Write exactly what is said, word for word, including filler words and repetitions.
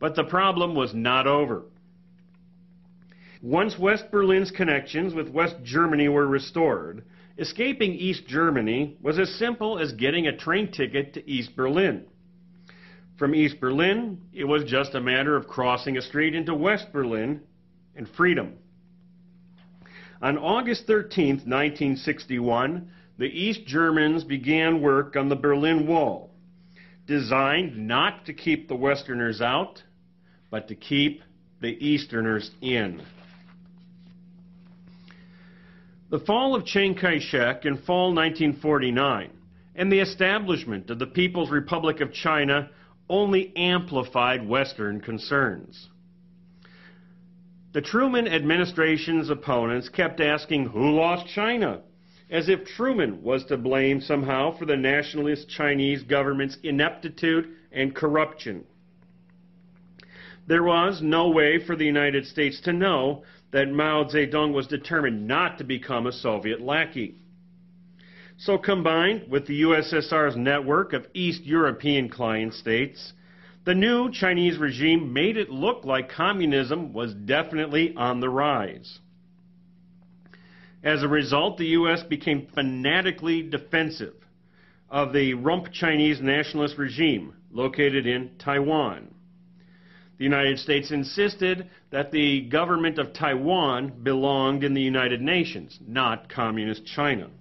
But the problem was not over. Once West Berlin's connections with West Germany were restored, escaping East Germany was as simple as getting a train ticket to East Berlin. From East Berlin, it was just a matter of crossing a street into West Berlin and freedom. On August thirteenth, nineteen sixty-one, the East Germans began work on the Berlin Wall, designed not to keep the Westerners out, but to keep the Easterners in. The fall of Chiang Kai-shek in fall nineteen forty-nine and the establishment of the People's Republic of China only amplified Western concerns. The Truman administration's opponents kept asking who lost China, as if Truman was to blame somehow for the nationalist Chinese government's ineptitude and corruption. There was no way for the United States to know that Mao Zedong was determined not to become a Soviet lackey. So combined with the U S S R's network of East European client states, the new Chinese regime made it look like communism was definitely on the rise. As a result, the U S became fanatically defensive of the rump Chinese nationalist regime located in Taiwan. The United States insisted that the government of Taiwan belonged in the United Nations, not Communist China.